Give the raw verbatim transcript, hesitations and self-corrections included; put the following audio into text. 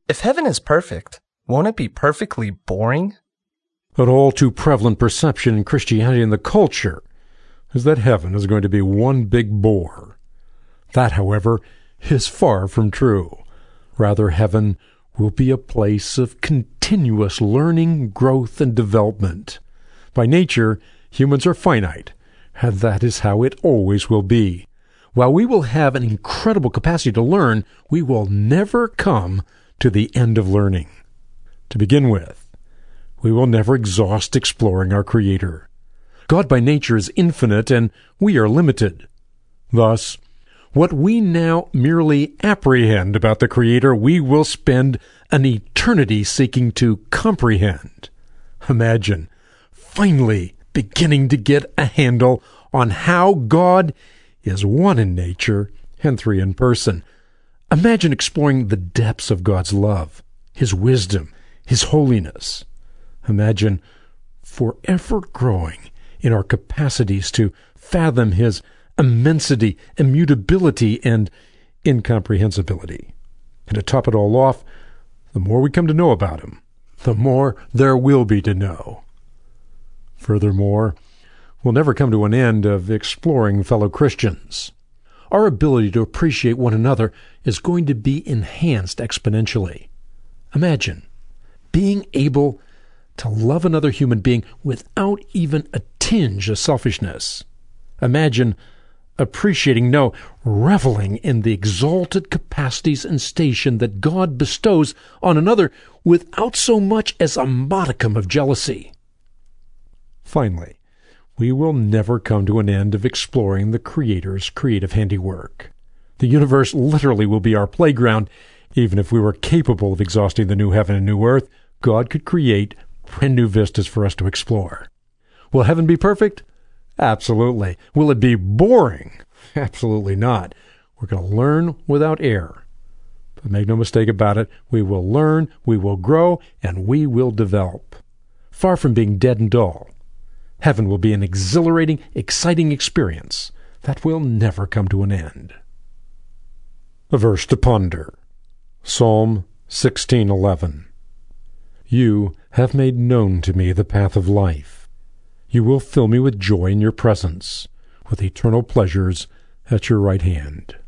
If heaven is perfect, won't it be perfectly boring? An all too prevalent perception in Christianity and the culture is that heaven is going to be one big bore. That, however, is far from true. Rather, heaven will be a place of continuous learning, growth, and development. By nature, humans are finite, and that is how it always will be. While we will have an incredible capacity to learn, we will never come to the end of learning. To begin with, we will never exhaust exploring our Creator. God by nature is infinite, and we are limited. Thus, what we now merely apprehend about the Creator, we will spend an eternity seeking to comprehend. Imagine finally beginning to get a handle on how God is one in nature and three in person. Imagine exploring the depths of God's love, His wisdom, His holiness. Imagine forever growing in our capacities to fathom His immensity, immutability, and incomprehensibility. And to top it all off, the more we come to know about Him, the more there will be to know. Furthermore, we'll never come to an end of exploring fellow Christians. Our ability to appreciate one another is going to be enhanced exponentially. Imagine being able to love another human being without even a tinge of selfishness. Imagine appreciating, no, reveling in the exalted capacities and station that God bestows on another without so much as a modicum of jealousy. Finally, we will never come to an end of exploring the Creator's creative handiwork. The universe literally will be our playground. Even if we were capable of exhausting the new heaven and new earth, God could create brand new vistas for us to explore. Will heaven be perfect? Absolutely. Will it be boring? Absolutely not. We're going to learn without error. But make no mistake about it, we will learn, we will grow, and we will develop. Far from being dead and dull, heaven will be an exhilarating, exciting experience that will never come to an end. A verse to ponder. Psalm sixteen eleven. You have made known to me the path of life. You will fill me with joy in your presence, with eternal pleasures at your right hand.